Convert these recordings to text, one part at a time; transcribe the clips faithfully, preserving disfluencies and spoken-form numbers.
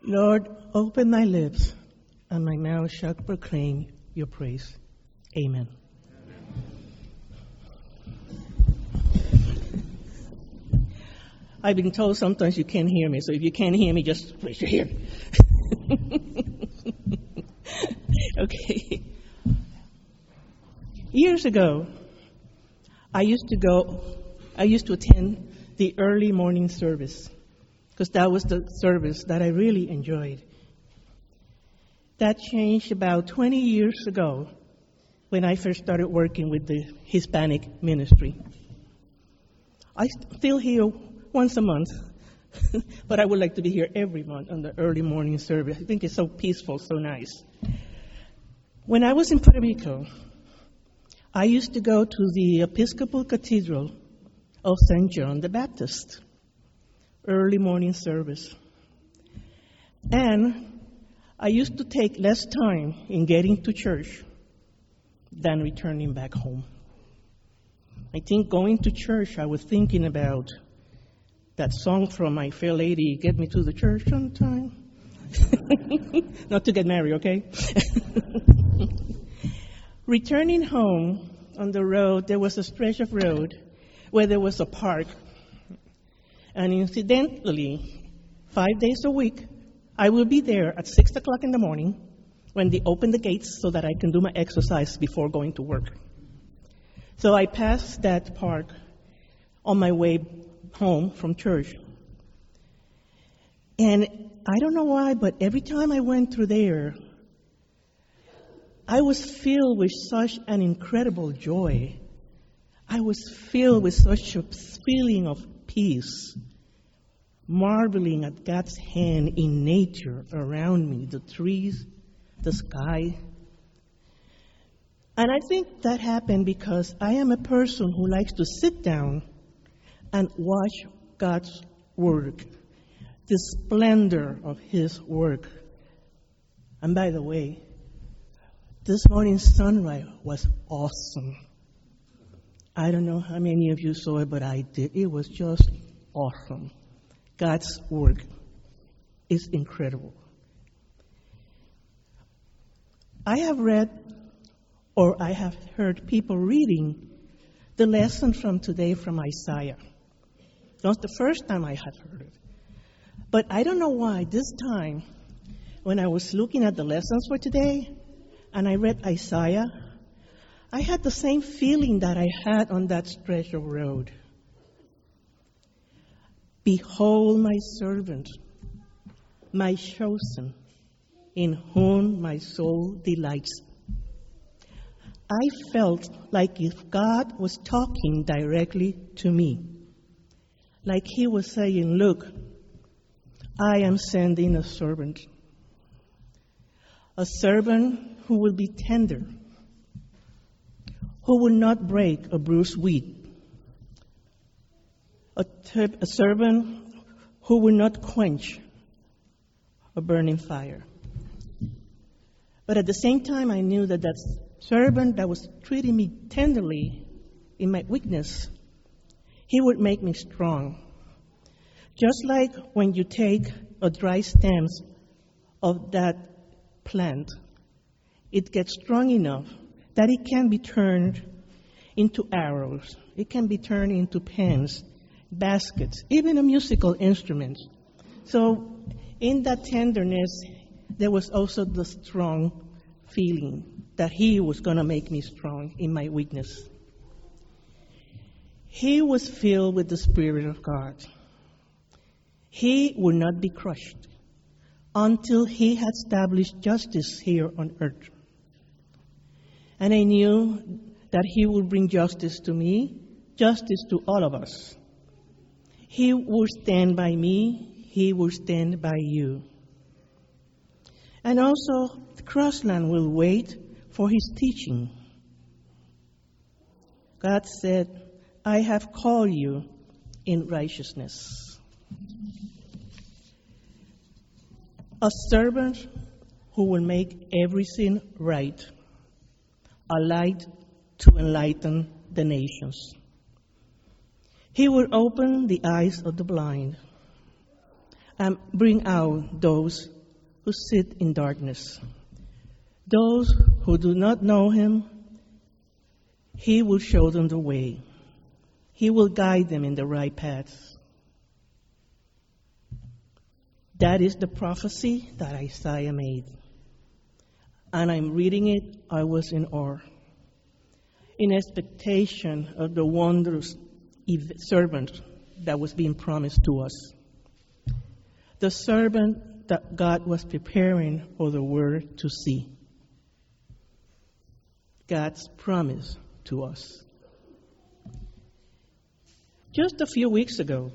Lord, open my lips, and my mouth shall proclaim your praise. Amen. I've been told sometimes you can't hear me, so if you can't hear me, just raise your hand. Okay. Years ago, I used to go, I used to attend the early morning service, because that was the service that I really enjoyed. That changed about twenty years ago when I first started working with the Hispanic ministry. I still hear once a month, but I would like to be here every month on the early morning service. I think it's so peaceful, so nice. When I was in Puerto Rico, I used to go to the Episcopal Cathedral of Saint John the Baptist, early morning service. And I used to take less time in getting to church than returning back home. I think going to church, I was thinking about that song from My Fair Lady, Get Me to the Church on Time. Not to get married, okay? Returning home on the road, there was a stretch of road where there was a park. And incidentally, five days a week, I will be there at six o'clock in the morning when they open the gates so that I can do my exercise before going to work. So I passed that park on my way home from church. And I don't know why, but every time I went through there, I was filled with such an incredible joy. I was filled with such a feeling of peace, marveling at God's hand in nature around me, the trees, the sky. And I think that happened because I am a person who likes to sit down and watch God's work, the splendor of His work. And by the way, this morning's sunrise was awesome. I don't know how many of you saw it, but I did. It was just awesome. God's work is incredible. I have read, or I have heard people reading the lesson from today from Isaiah. That's the first time I had heard it. But I don't know why this time, when I was looking at the lessons for today, and I read Isaiah, I had the same feeling that I had on that stretch of road. Behold my servant, my chosen, in whom my soul delights. I felt like if God was talking directly to me, like He was saying, look, I am sending a servant, a servant who will be tender, who will not break a bruised reed, a, ter- a servant who will not quench a burning fire. But at the same time, I knew that that servant that was treating me tenderly in my weakness, He would make me strong. Just like when you take a dry stems of that plant, it gets strong enough that it can be turned into arrows. It can be turned into pens, baskets, even a musical instrument. So in that tenderness, there was also the strong feeling that He was going to make me strong in my weakness. He was filled with the Spirit of God. He would not be crushed until He had established justice here on earth. And I knew that He would bring justice to me, justice to all of us. He will stand by me. He will stand by you. And also, the Crossland will wait for His teaching. God said, I have called you in righteousness. A servant who will make everything right, a light to enlighten the nations. He will open the eyes of the blind and bring out those who sit in darkness. Those who do not know him, he will show them the way. He will guide them in the right paths. That is the prophecy that Isaiah made. And I'm reading it, I was in awe, in expectation of the wondrous servant that was being promised to us. The servant that God was preparing for the world to see. God's promise to us. Just a few weeks ago,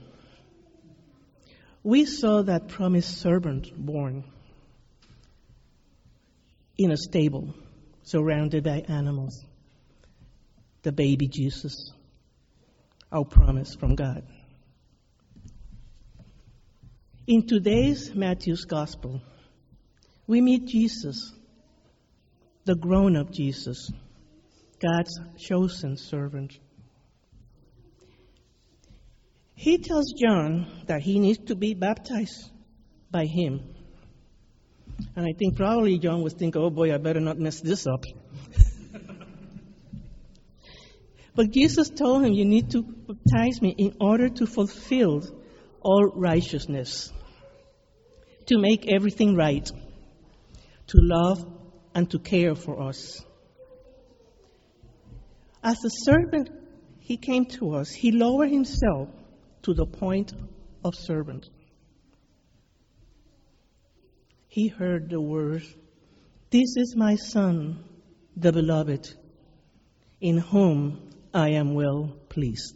we saw that promised servant born in a stable, surrounded by animals. The baby Jesus, our promise from God. In today's Matthew's Gospel, we meet Jesus, the grown-up Jesus, God's chosen servant. He tells John that he needs to be baptized by him. And I think probably John was thinking, oh boy, I better not mess this up. But Jesus told him, you need to baptize me in order to fulfill all righteousness, to make everything right, to love and to care for us. As a servant, he came to us. He lowered himself to the point of servant. He heard the words, "This is my Son, the beloved, in whom I am well pleased."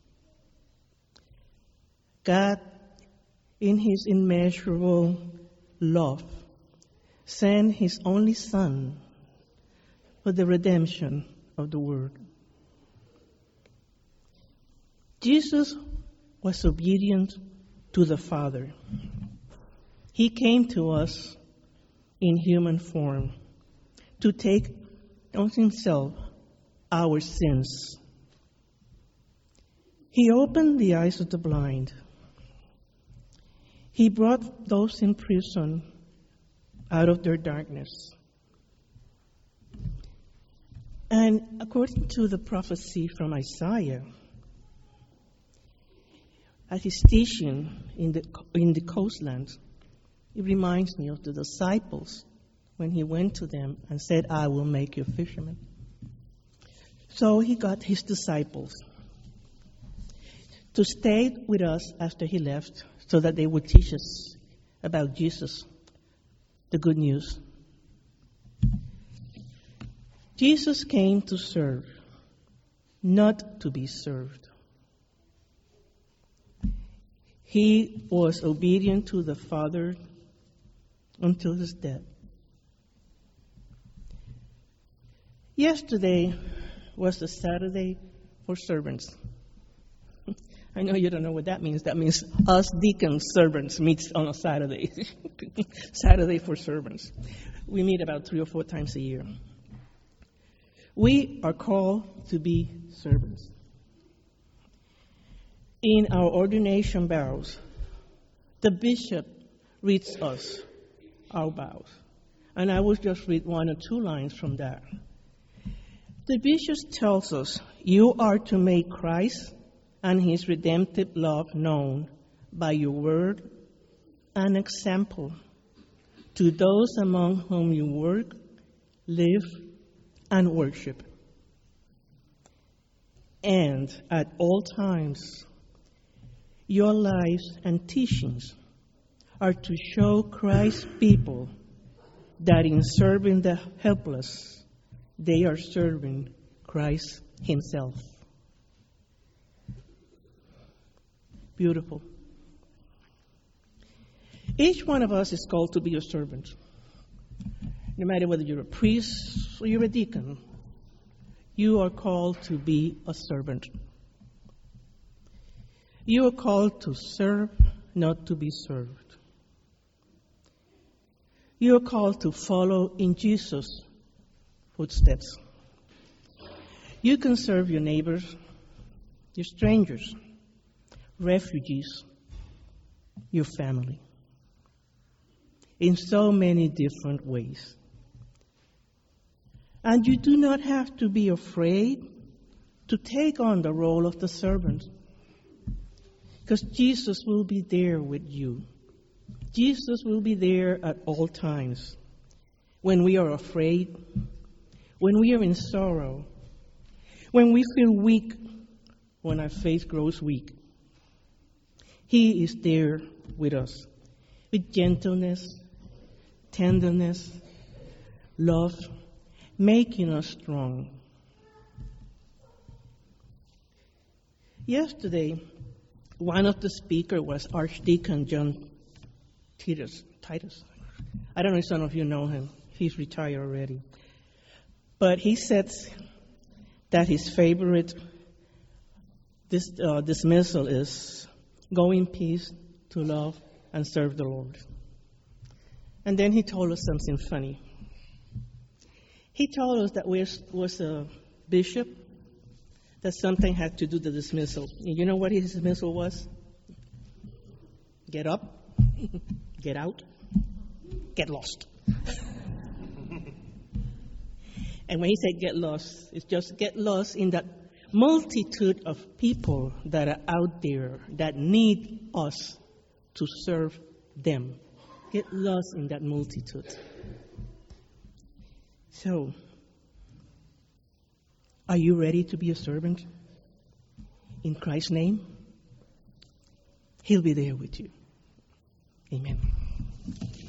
God, in his immeasurable love, sent his only Son for the redemption of the world. Jesus was obedient to the Father. He came to us in human form to take on himself our sins. He opened the eyes of the blind. He brought those in prison out of their darkness. And according to the prophecy from Isaiah, as he's teaching in the in the coastland, it reminds me of the disciples when he went to them and said, "I will make you fishermen." So he got his disciples to stay with us after he left so that they would teach us about Jesus, the good news. Jesus came to serve, not to be served. He was obedient to the Father until his death. Yesterday was the Saturday for servants. I know you don't know what that means. That means us deacon servants meet on a Saturday. Saturday for servants. We meet about three or four times a year. We are called to be servants. In our ordination vows, the bishop reads us our vows. And I will just read one or two lines from that. The bishop tells us, you are to make Christ and his redemptive love known by your word and example to those among whom you work, live, and worship. And at all times, your lives and teachings are to show Christ's people that in serving the helpless, they are serving Christ himself. Beautiful. Each one of us is called to be a servant. No matter whether you're a priest or you're a deacon, you are called to be a servant. You are called to serve, not to be served. You are called to follow in Jesus' footsteps. You can serve your neighbors, your strangers, refugees, your family. in so many different ways. And you do not have to be afraid to take on the role of the servant, because Jesus will be there with you. Jesus will be there at all times. When we are afraid, when we are in sorrow, when we feel weak, when our faith grows weak, He is there with us, with gentleness, tenderness, love, making us strong. Yesterday, one of the speakers was Archdeacon John Titus. Titus. I don't know if some of you know him. He's retired already. But he said that his favorite this, uh, dismissal is go in peace to love and serve the Lord. And then he told us something funny. He told us that we was a bishop, that something had to do with the dismissal. And you know what his dismissal was? Get up, get out, get lost. And when he said get lost, it's just get lost in that multitude of people that are out there that need us to serve them. Get lost in that multitude. So, are you ready to be a servant? In Christ's name, He'll be there with you. Amen.